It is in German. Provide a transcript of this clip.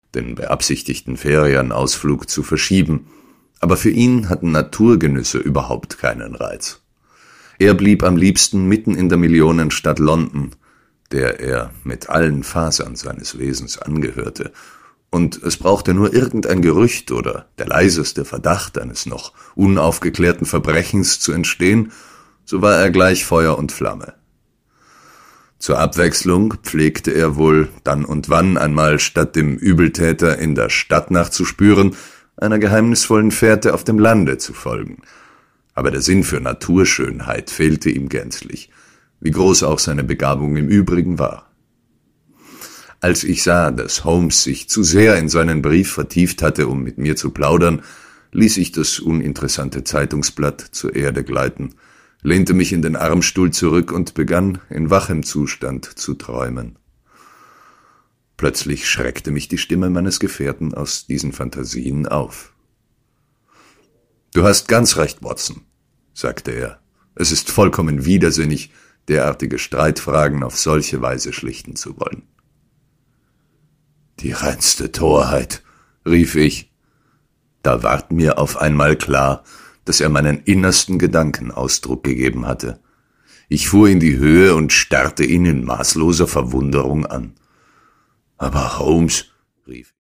den beabsichtigten Ferienausflug zu verschieben, aber für ihn hatten Naturgenüsse überhaupt keinen Reiz. Er blieb am liebsten mitten in der Millionenstadt London, der er mit allen Fasern seines Wesens angehörte, und es brauchte nur irgendein Gerücht oder der leiseste Verdacht eines noch unaufgeklärten Verbrechens zu entstehen, so war er gleich Feuer und Flamme. Zur Abwechslung pflegte er wohl dann und wann einmal, statt dem Übeltäter in der Stadt nachzuspüren, einer geheimnisvollen Fährte auf dem Lande zu folgen. Aber der Sinn für Naturschönheit fehlte ihm gänzlich, wie groß auch seine Begabung im Übrigen war. Als ich sah, dass Holmes sich zu sehr in seinen Brief vertieft hatte, um mit mir zu plaudern, ließ ich das uninteressante Zeitungsblatt zur Erde gleiten, lehnte mich in den Armstuhl zurück und begann, in wachem Zustand zu träumen. Plötzlich schreckte mich die Stimme meines Gefährten aus diesen Phantasien auf. »Du hast ganz recht, Watson«, sagte er. »Es ist vollkommen widersinnig, derartige Streitfragen auf solche Weise schlichten zu wollen.« »Die reinste Torheit«, rief ich. Da ward mir auf einmal klar, dass er meinen innersten Gedanken Ausdruck gegeben hatte. Ich fuhr in die Höhe und starrte ihn in maßloser Verwunderung an. »Aber Holmes«, rief